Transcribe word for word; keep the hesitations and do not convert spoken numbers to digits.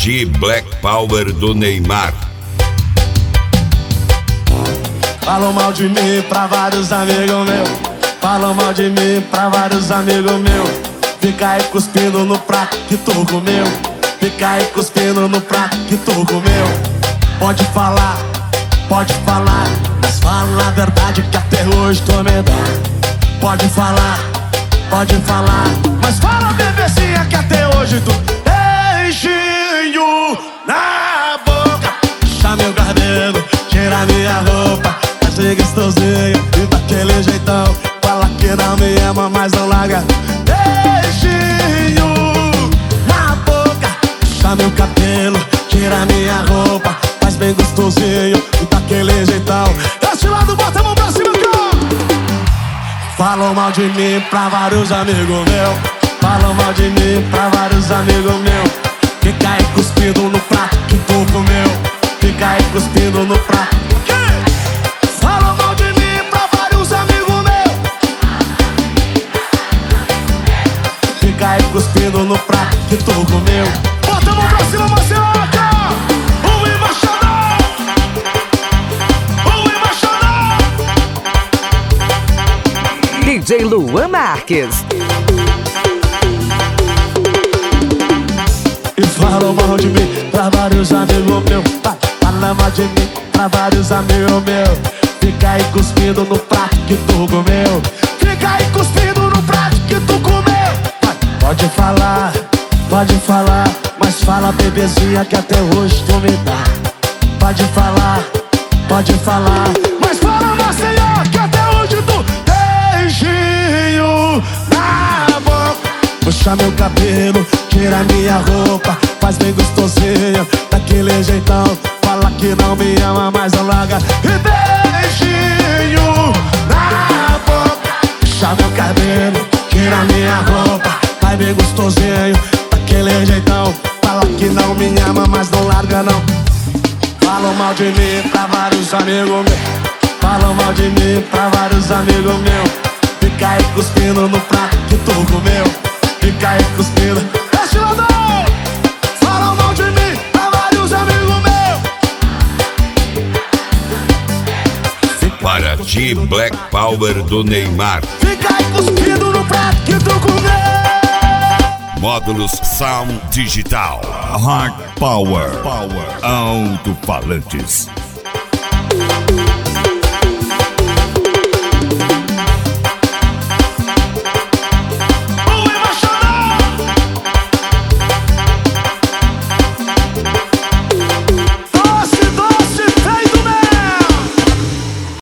ti, Black Power do Neymar. Falam mal de mim pra vários amigos meus. Falam mal de mim pra vários amigos meus. Fica aí cuspindo no prato que tu comeu. Fica aí cuspindo no prato que tu comeu. Pode falar, pode falar, mas fala a verdade que até hoje tu me dá. Pode falar, pode falar, mas fala bebezinha que até hoje tu beijinho na boca. Puxa meu cabelo, tira minha roupa, faz ser gostosinho e daquele jeitão. Fala que não me ama, mas não larga. Beijinho na boca, puxa meu cabelo, tira minha roupa, faz bem gostosinho e daquele jeitão. Desse lado, bota a mão pra cima, cara. Falam mal de mim pra vários amigos meus. Falam mal de mim pra vários amigos meus. Fica aí cuspindo no prato que tu comeu. Fica aí cuspindo no prato. Falam mal de mim pra vários amigos meus. Fica aí cuspindo no prato que tu comeu. Bota a mão pra cima, Marcelo. O emocional, o emocional. D J Luan Marques. E falam mal de mim pra vários amigos meus. Falam mal de mim pra vários amigos meus. Fica aí cuspindo no prato que tu comeu. Fica aí cuspindo no prato que tu comeu. Pode falar, pode falar, mas fala bebezinha que até hoje tu me dá. Pode falar, pode falar, mas fala Maceió que até hoje tu beijinho na boca. Puxa meu cabelo, tira minha roupa, faz bem gostosinho, daquele jeitão. Fala que não me ama, mas não larga. E beijinho na boca. Puxa meu cabelo, tira minha roupa, faz bem gostosinho, daquele jeitão. Fala que não me ama, mas não larga não. Falam mal de mim pra vários amigos meus. Falam mal de mim pra vários amigos meus. Fica aí cuspindo no prato que tu comeu. Fica aí cuspindo. Desce lado! Falam mal de mim pra vários amigos meus. Para ti, Black Power do Neymar. Fica aí cuspindo no prato que tu comeu. Módulos Sound Digital. Hard Power. Power. Alto-falantes.